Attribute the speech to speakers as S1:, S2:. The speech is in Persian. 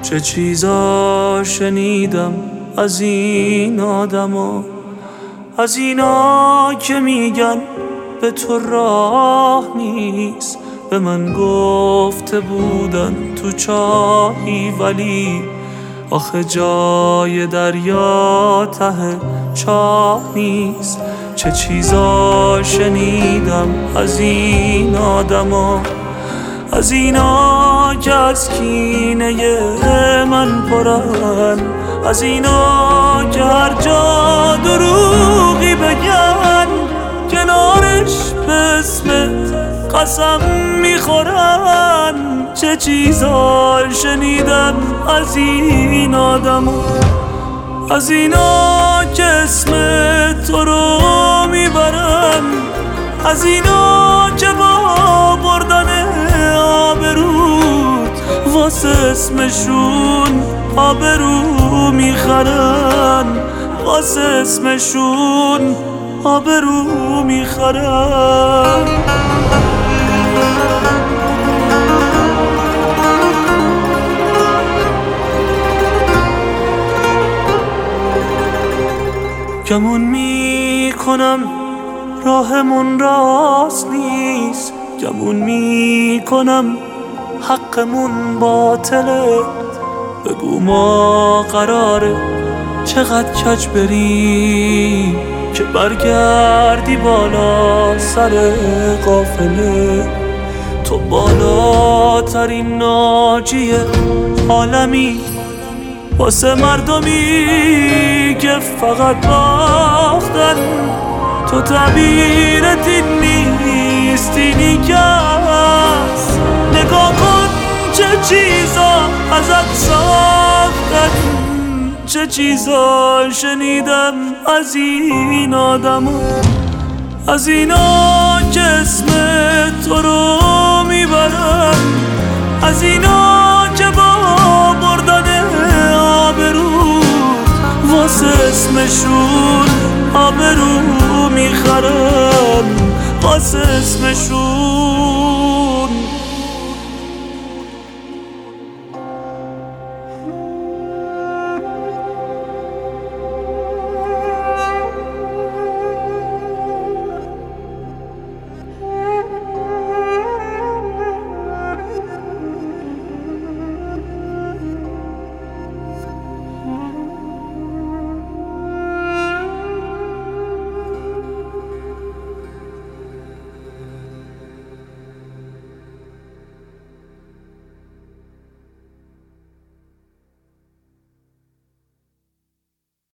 S1: چه چیزا شنیدم از این آدما، از اینا که میگن به تو راه نیست. به من گفته بودن تو چاهی ولی آخه جای دریا ته چاه نیست. چه چیزا شنیدم از این آدما، از اینا که از کینه من پرن، از اینا که هر جا دروغی بگن کنارش به اسمت قسم میخورن. چه چیزا شنیدم از این آدما، از اینا که اسم تو رو میبرن، از اینا که با بردن آبروت واسه اسمشون آبرو میخرن، واسه اسمشون آبرو میخرن. گمون میکنم راهمون راست نیست، گمون میکنم حقمون باطله. بگو ما قراره چقدر کج بریم که برگردی بالا سر قافله. تو بالاترین ناجی عالمی واسه مردمی که فقط باختن. تو تعبیرت این نیست، اینی که هست. نگاه کن چه چیزا ازت ساختن، چه چیزا شنیدم از این آدما، از اینا که اسم تو رو میبرن، از اینا که با بردن آبرو واسه اسمشون آبرو میخرن، واسه اسمشون